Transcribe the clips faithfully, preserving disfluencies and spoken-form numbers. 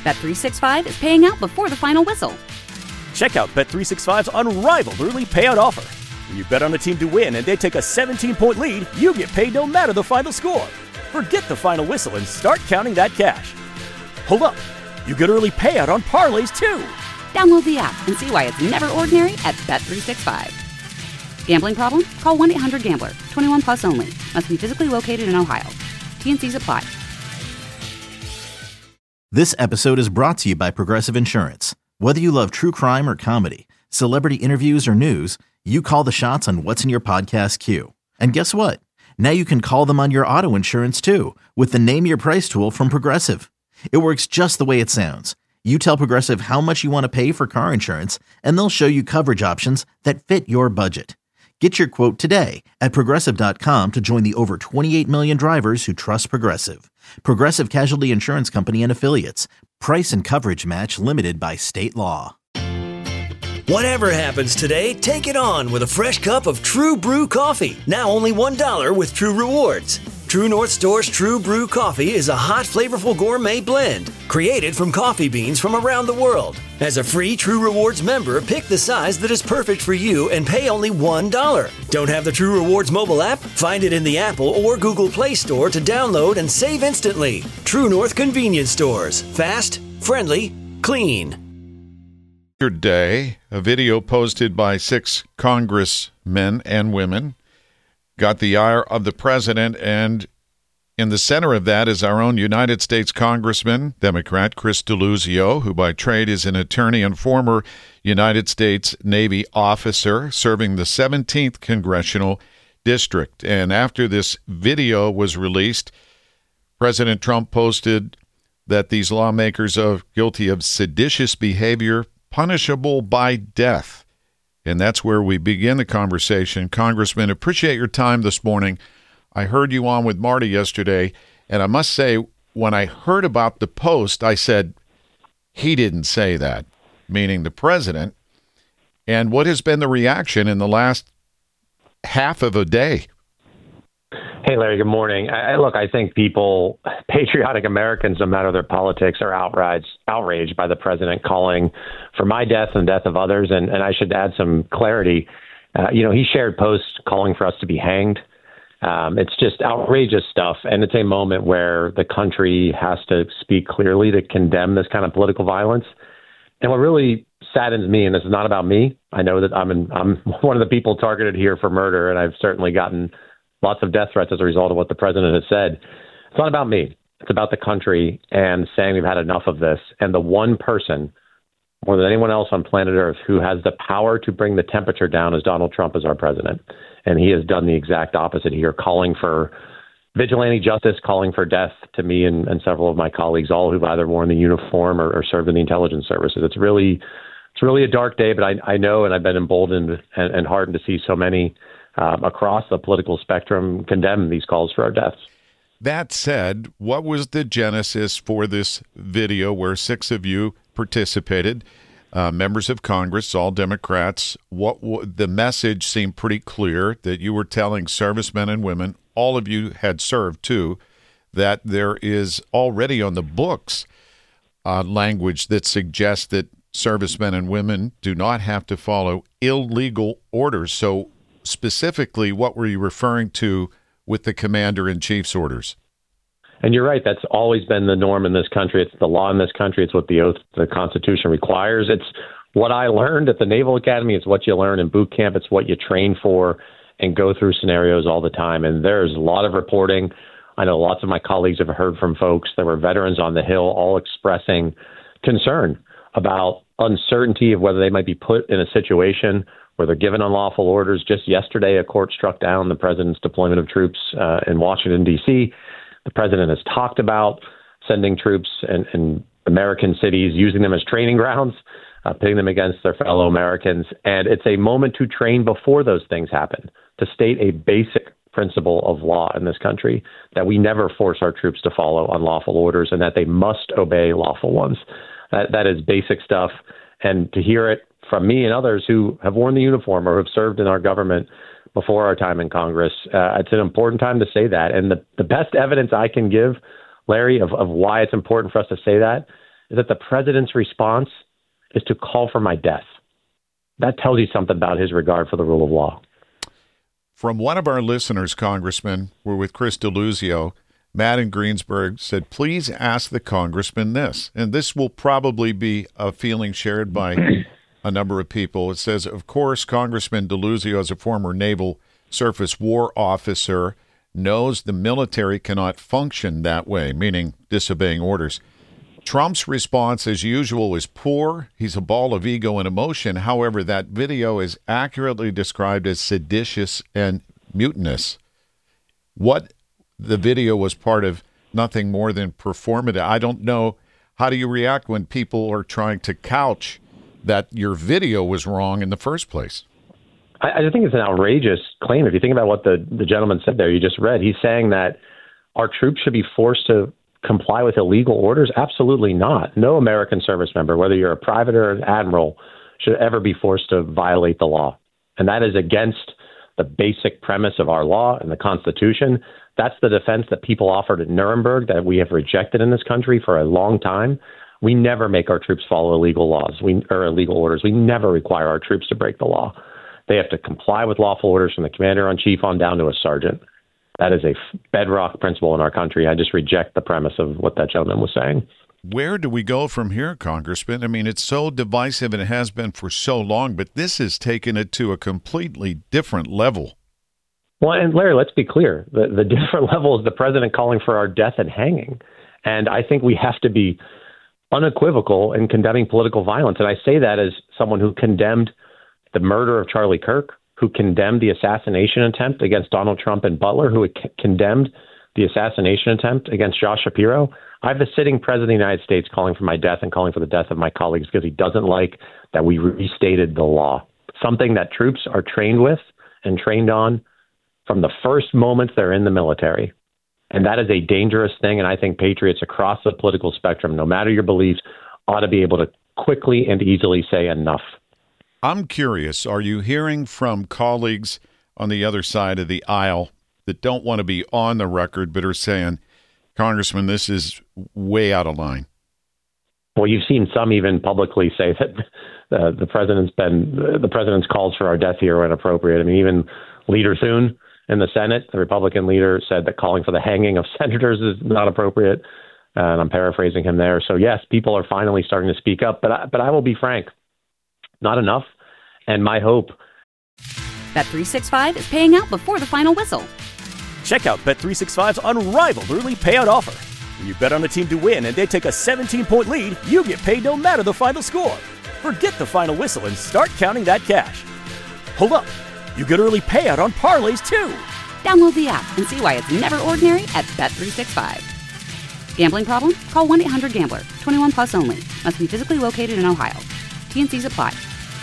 Bet three sixty-five is paying out before the final whistle. Check out Bet three sixty-five's unrivaled early payout offer. When you bet on a team to win and they take a seventeen-point lead, you get paid no matter the final score. Forget the final whistle and start counting that cash. Hold up. You get early payout on parlays, too. Download the app and see why it's never ordinary at Bet three sixty-five. Gambling problem? Call one eight hundred gambler. twenty-one plus only. Must be physically located in Ohio. T N Cs apply. This episode is brought to you by Progressive Insurance. Whether you love true crime or comedy, celebrity interviews or news, you call the shots on what's in your podcast queue. And guess what? Now you can call them on your auto insurance too with the Name Your Price tool from Progressive. It works just the way it sounds. You tell Progressive how much you want to pay for car insurance, and they'll show you coverage options that fit your budget. Get your quote today at Progressive dot com to join the over twenty-eight million drivers who trust Progressive. Progressive Casualty Insurance Company and Affiliates. Price and coverage match limited by state law. Whatever happens today, take it on with a fresh cup of True Brew coffee. Now only one dollar with True Rewards. True North Store's True Brew coffee is a hot, flavorful gourmet blend created from coffee beans from around the world. As a free True Rewards member, pick the size that is perfect for you and pay only one dollar. Don't have the True Rewards mobile app? Find it in the Apple or Google Play Store to download and save instantly. True North Convenience Stores. Fast, friendly, clean. Yesterday, a video posted by six congressmen and women got the ire of the president, and in the center of that is our own United States Congressman, Democrat Chris Deluzio, who by trade is an attorney and former United States Navy officer serving the seventeenth Congressional District. And after this video was released, President Trump posted that these lawmakers are guilty of seditious behavior punishable by death. And that's where we begin the conversation. Congressman, appreciate your time this morning. I heard you on with Marty yesterday, and I must say, when I heard about the post, I said, he didn't say that, meaning the president. And what has been the reaction in the last half of a day? Hey, Larry, good morning. I, look, I think people, patriotic Americans, no matter their politics, are outraged, outraged by the president calling for my death and the death of others. And, and I should add some clarity. Uh, you know, he shared posts calling for us to be hanged. Um, it's just outrageous stuff. And it's a moment where the country has to speak clearly to condemn this kind of political violence. And what really saddens me, and this is not about me, I know that I'm, in, I'm one of the people targeted here for murder, and I've certainly gotten lots of death threats as a result of what the president has said. It's not about me. It's about the country and saying we've had enough of this. And the one person, more than anyone else on planet Earth, who has the power to bring the temperature down is Donald Trump as our president. And he has done the exact opposite here, calling for vigilante justice, calling for death to me and, and several of my colleagues, all who've either worn the uniform or, or served in the intelligence services. It's really, it's really a dark day, but I, I know, and I've been emboldened and, and heartened to see so many Um, across the political spectrum condemn these calls for our deaths. That said, what was the genesis for this video where six of you participated, uh, members of Congress, all Democrats? What w- the message seemed pretty clear that you were telling servicemen and women, all of you had served too, that there is already on the books uh, language that suggests that servicemen and women do not have to follow illegal orders. So specifically, what were you referring to with the commander-in-chief's orders? And you're right. That's always been the norm in this country. It's the law in this country. It's what the oath, the Constitution requires. It's what I learned at the Naval Academy. It's what you learn in boot camp. It's what you train for and go through scenarios all the time. And there's a lot of reporting. I know lots of my colleagues have heard from folks that were veterans on the Hill, all expressing concern about uncertainty of whether they might be put in a situation where they're given unlawful orders. Just yesterday, a court struck down the president's deployment of troops uh, in Washington, D C. The president has talked about sending troops in, in American cities, using them as training grounds, uh, pitting them against their fellow Americans. And it's a moment to train before those things happen, to state a basic principle of law in this country, that we never force our troops to follow unlawful orders and that they must obey lawful ones. That, that is basic stuff. And to hear it from me and others who have worn the uniform or have served in our government before our time in Congress, uh, it's an important time to say that. And the, the best evidence I can give, Larry, of, of why it's important for us to say that is that the president's response is to call for my death. That tells you something about his regard for the rule of law. From one of our listeners, Congressman, we're with Chris Deluzio. Matt in Greensburg said, please ask the congressman this. And this will probably be a feeling shared by a number of people. It says, of course, Congressman Deluzio, as a former Naval Surface War officer, knows the military cannot function that way, meaning disobeying orders. Trump's response, as usual, is poor. He's a ball of ego and emotion. However, that video is accurately described as seditious and mutinous. What the video was part of nothing more than performative. I don't know. How do you react when people are trying to couch that your video was wrong in the first place? I, I think it's an outrageous claim. If you think about what the, the gentleman said there, you just read, he's saying that our troops should be forced to comply with illegal orders? Absolutely not. No American service member, whether you're a private or an admiral, should ever be forced to violate the law. And that is against the basic premise of our law and the Constitution. That's the defense that people offered at Nuremberg that we have rejected in this country for a long time. We never make our troops follow illegal laws we, or illegal orders. We never require our troops to break the law. They have to comply with lawful orders from the commander-in-chief on down to a sergeant. That is a bedrock principle in our country. I just reject the premise of what that gentleman was saying. Where do we go from here, Congressman? I mean, it's so divisive and it has been for so long, but this has taken it to a completely different level. Well, and Larry, let's be clear. The, the different level is the president calling for our death and hanging. And I think we have to be unequivocal in condemning political violence. And I say that as someone who condemned the murder of Charlie Kirk, who condemned the assassination attempt against Donald Trump and Butler, who c- condemned the assassination attempt against Josh Shapiro. I have the sitting president of the United States calling for my death and calling for the death of my colleagues because he doesn't like that we restated the law, something that troops are trained with and trained on from the first moments they're in the military. And that is a dangerous thing. And I think patriots across the political spectrum, no matter your beliefs, ought to be able to quickly and easily say enough. I'm curious, are you hearing from colleagues on the other side of the aisle that don't want to be on the record but are saying, Congressman, this is way out of line? Well, you've seen some even publicly say that uh, the president's been uh, the president's calls for our death here are inappropriate. I mean, even Leader Thune in the Senate, the Republican leader, said that calling for the hanging of senators is not appropriate. Uh, and I'm paraphrasing him there. So, yes, people are finally starting to speak up. But I, but I will be frank. Not enough. And my hope. Bet three sixty-five is paying out before the final whistle. Check out Bet three sixty-five's unrivaled early payout offer. When you bet on a team to win and they take a seventeen-point lead, you get paid no matter the final score. Forget the final whistle and start counting that cash. Hold up. You get early payout on parlays, too. Download the app and see why it's never ordinary at Bet three sixty-five. Gambling problem? Call one eight hundred gambler. twenty-one plus only. Must be physically located in Ohio. T N Cs apply.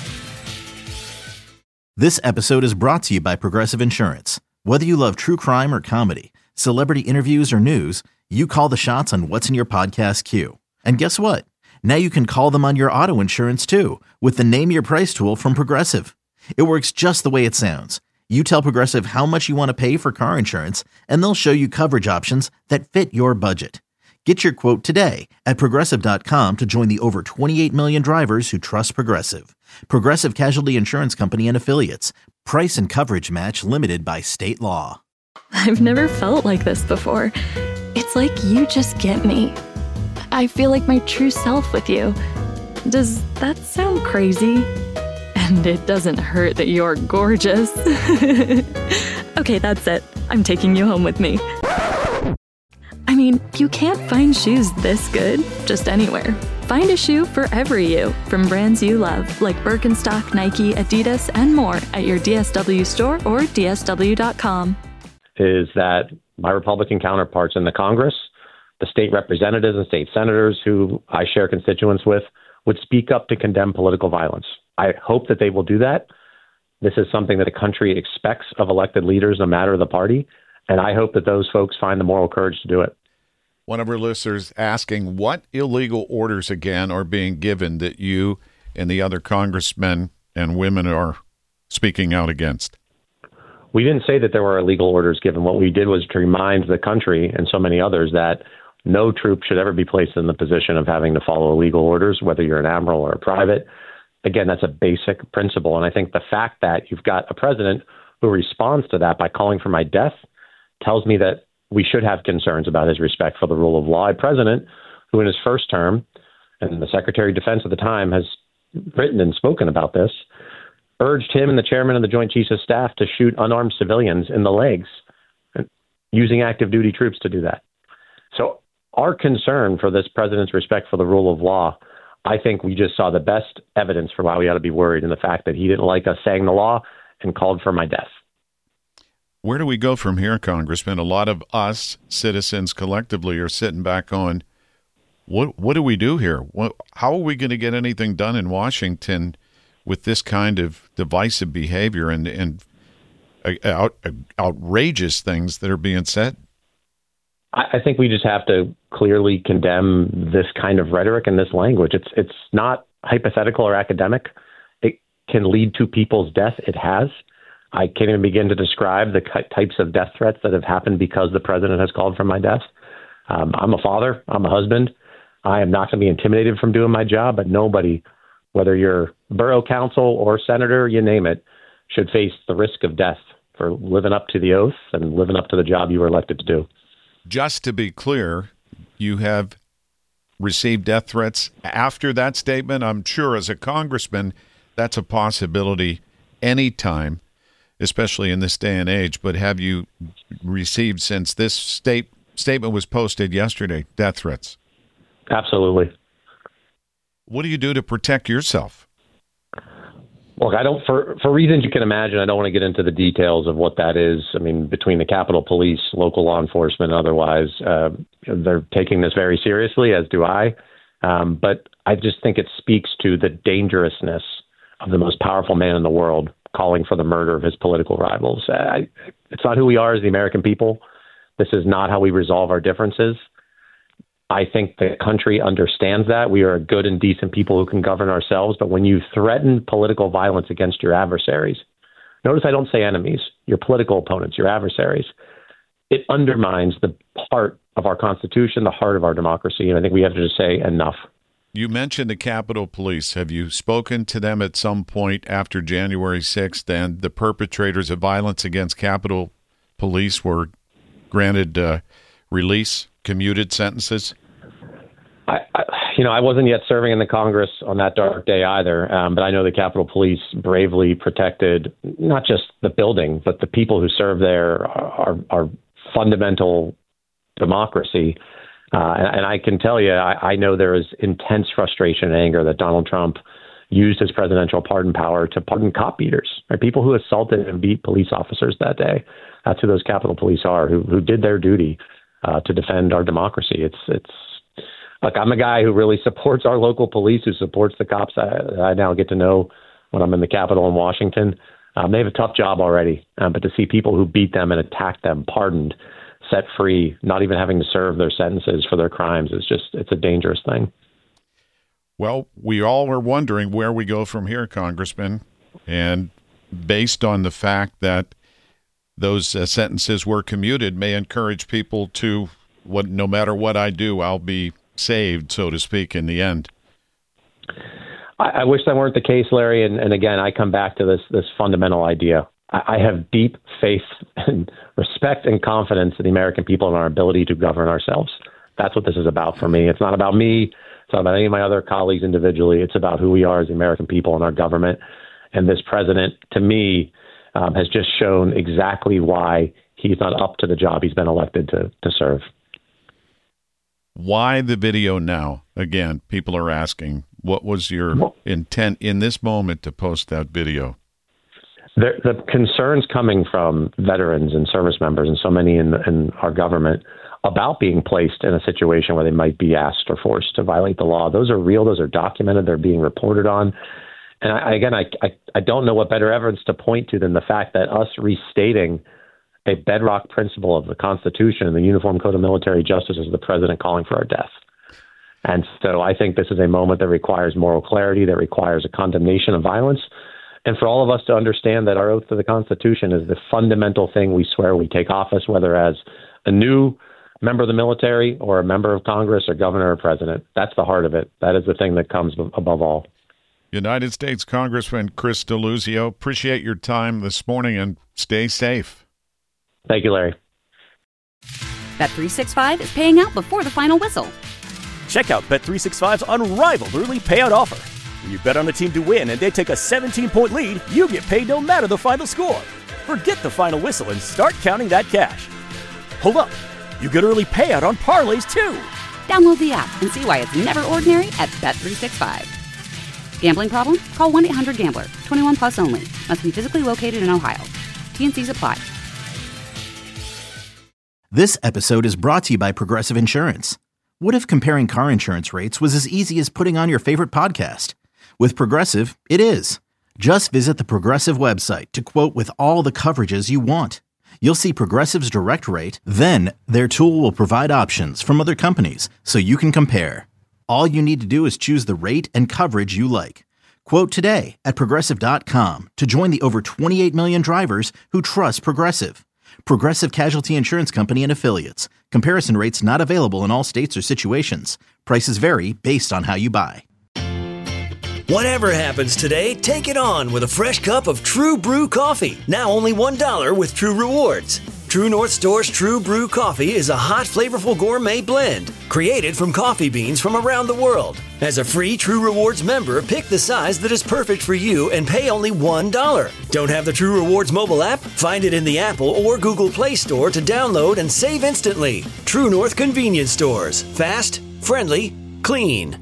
This episode is brought to you by Progressive Insurance. Whether you love true crime or comedy, celebrity interviews or news, you call the shots on what's in your podcast queue. And guess what? Now you can call them on your auto insurance too with the Name Your Price tool from Progressive. It works just the way it sounds. You tell Progressive how much you want to pay for car insurance, and they'll show you coverage options that fit your budget. Get your quote today at Progressive dot com to join the over twenty-eight million drivers who trust Progressive. Progressive Casualty Insurance Company and Affiliates. Price and coverage match limited by state law. I've never felt like this before. It's like you just get me. I feel like my true self with you. Does that sound crazy? And it doesn't hurt that you're gorgeous. Okay, that's it. I'm taking you home with me. I mean, you can't find shoes this good just anywhere. Find a shoe for every you from brands you love, like Birkenstock, Nike, Adidas, and more at your D S W store or D S W dot com. Is that my Republican counterparts in the Congress, the state representatives and state senators who I share constituents with, would speak up to condemn political violence. I hope that they will do that. This is something that the country expects of elected leaders, no matter the party. And I hope that those folks find the moral courage to do it. One of our listeners asking what illegal orders again are being given that you and the other congressmen and women are speaking out against. We didn't say that there were illegal orders given. What we did was to remind the country and so many others that No troop should ever be placed in the position of having to follow illegal orders, whether you're an admiral or a private. Again, that's a basic principle. And I think the fact that you've got a president who responds to that by calling for my death tells me that we should have concerns about his respect for the rule of law. A president who in his first term, and the Secretary of Defense at the time has written and spoken about this, urged him and the chairman of the Joint Chiefs of Staff to shoot unarmed civilians in the legs, using active duty troops to do that. So our concern for this president's respect for the rule of law, I think we just saw the best evidence for why we ought to be worried in the fact that he didn't like us saying the law and called for my death. Where do we go from here, Congressman? A lot of us citizens collectively are sitting back going, what what do we do here? What, how are we going to get anything done in Washington with this kind of divisive behavior and, and uh, out, uh, outrageous things that are being said? I think we just have to clearly condemn this kind of rhetoric and this language. It's it's not hypothetical or academic. It can lead to people's death. It has. I can't even begin to describe the types of death threats that have happened because the president has called for my death. Um, I'm a father. I'm a husband. I am not going to be intimidated from doing my job, but nobody, whether you're borough council or senator, you name it, should face the risk of death for living up to the oath and living up to the job you were elected to do. Just to be clear, you have received death threats after that statement. I'm sure as a congressman, that's a possibility anytime, especially in this day and age. But have you received, since this state statement was posted yesterday, death threats? Absolutely. What do you do to protect yourself? Look, I don't, for, for reasons you can imagine, I don't want to get into the details of what that is. I mean, between the Capitol Police, local law enforcement, and otherwise, uh, they're taking this very seriously, as do I. Um, but I just think it speaks to the dangerousness of the most powerful man in the world calling for the murder of his political rivals. I, it's not who we are as the American people. This is not how we resolve our differences. I think the country understands that. We are a good and decent people who can govern ourselves. But when you threaten political violence against your adversaries, notice I don't say enemies, your political opponents, your adversaries, it undermines the heart of our Constitution, the heart of our democracy. And I think we have to just say enough. You mentioned the Capitol Police. Have you spoken to them at some point after January sixth and the perpetrators of violence against Capitol Police were granted uh, release, commuted sentences? I, I, you know, I wasn't yet serving in the Congress on that dark day either, um, but I know the Capitol Police bravely protected not just the building, but the people who serve there, our, our fundamental democracy. Uh, and, and I can tell you, I, I know there is intense frustration and anger that Donald Trump used his presidential pardon power to pardon cop beaters, right? People who assaulted and beat police officers that day. That's who those Capitol Police are, who who did their duty uh, to defend our democracy. It's it's. Look, I'm a guy who really supports our local police, who supports the cops I, I now get to know when I'm in the Capitol in Washington. Um, they have a tough job already, um, but to see people who beat them and attack them pardoned, set free, not even having to serve their sentences for their crimes is just, it's a dangerous thing. Well, we all were wondering where we go from here, Congressman, and based on the fact that those uh, sentences were commuted may encourage people to, what, no matter what I do, I'll be saved, so to speak, in the end. I, I wish that weren't the case, Larry. And, and again, I come back to this this fundamental idea. I, I have deep faith and respect and confidence in the American people and our ability to govern ourselves. That's what this is about for me. It's not about me. It's not about any of my other colleagues individually. It's about who we are as the American people and our government. And this president, to me, um, has just shown exactly why he's not up to the job he's been elected to to serve. Why the video now? Again, people are asking, what was your intent in this moment to post that video? The, the concerns coming from veterans and service members and so many in, the, in our government about being placed in a situation where they might be asked or forced to violate the law, those are real. Those are documented. They're being reported on. And I, again, I, I, I don't know what better evidence to point to than the fact that us restating a bedrock principle of the Constitution and the Uniform Code of Military Justice is the president calling for our death. And so I think this is a moment that requires moral clarity, that requires a condemnation of violence, and for all of us to understand that our oath to the Constitution is the fundamental thing we swear we take office, whether as a new member of the military or a member of Congress or governor or president. That's the heart of it. That is the thing that comes above all. United States Congressman Chris Deluzio, appreciate your time this morning and stay safe. Thank you, Larry. Bet three sixty-five is paying out before the final whistle. Check out Bet three sixty-five's unrivaled early payout offer. When you bet on a team to win and they take a seventeen-point lead, you get paid no matter the final score. Forget the final whistle and start counting that cash. Hold up. You get early payout on parlays, too. Download the app and see why it's never ordinary at Bet three sixty-five. Gambling problem? Call one eight hundred gambler. twenty-one plus only. Must be physically located in Ohio. T and C's apply. This episode is brought to you by Progressive Insurance. What if comparing car insurance rates was as easy as putting on your favorite podcast? With Progressive, it is. Just visit the Progressive website to quote with all the coverages you want. You'll see Progressive's direct rate, then their tool will provide options from other companies so you can compare. All you need to do is choose the rate and coverage you like. Quote today at Progressive dot com to join the over twenty-eight million drivers who trust Progressive. Progressive Casualty Insurance Company and Affiliates. Comparison rates not available in all states or situations. Prices vary based on how you buy. Whatever happens today, take it on with a fresh cup of True Brew coffee. Now only one dollar with True Rewards. True North Store's True Brew coffee is a hot, flavorful gourmet blend created from coffee beans from around the world. As a free True Rewards member, pick the size that is perfect for you and pay only one dollar. Don't have the True Rewards mobile app? Find it in the Apple or Google Play Store to download and save instantly. True North Convenience Stores. Fast, friendly, clean.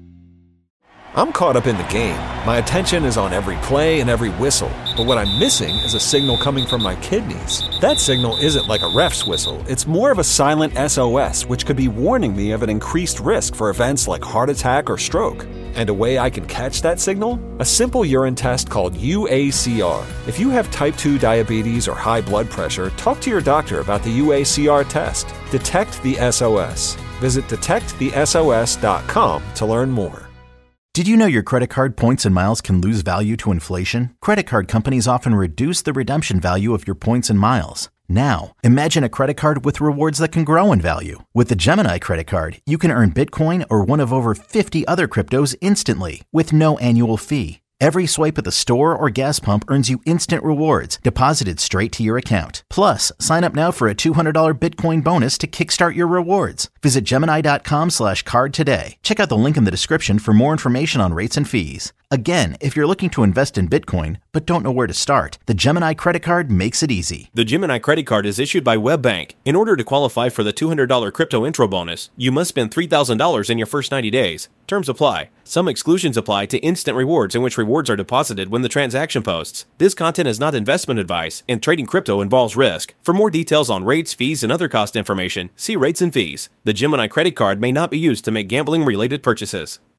I'm caught up in the game. My attention is on every play and every whistle. But what I'm missing is a signal coming from my kidneys. That signal isn't like a ref's whistle. It's more of a silent S O S, which could be warning me of an increased risk for events like heart attack or stroke. And a way I can catch that signal? A simple urine test called U A C R. If you have type two diabetes or high blood pressure, talk to your doctor about the U A C R test. Detect the S O S. Visit detect the S O S dot com to learn more. Did you know your credit card points and miles can lose value to inflation? Credit card companies often reduce the redemption value of your points and miles. Now, imagine a credit card with rewards that can grow in value. With the Gemini credit card, you can earn Bitcoin or one of over fifty other cryptos instantly with no annual fee. Every swipe at the store or gas pump earns you instant rewards deposited straight to your account. Plus, sign up now for a two hundred dollars Bitcoin bonus to kickstart your rewards. Visit Gemini.com slash card today. Check out the link in the description for more information on rates and fees. Again, if you're looking to invest in Bitcoin but don't know where to start, the Gemini credit card makes it easy. The Gemini credit card is issued by WebBank. In order to qualify for the two hundred dollars crypto intro bonus, you must spend three thousand dollars in your first ninety days. Terms apply. Some exclusions apply to instant rewards in which rewards are deposited when the transaction posts. This content is not investment advice, and trading crypto involves risk. For more details on rates, fees, and other cost information, see rates and fees. The Gemini credit card may not be used to make gambling-related purchases.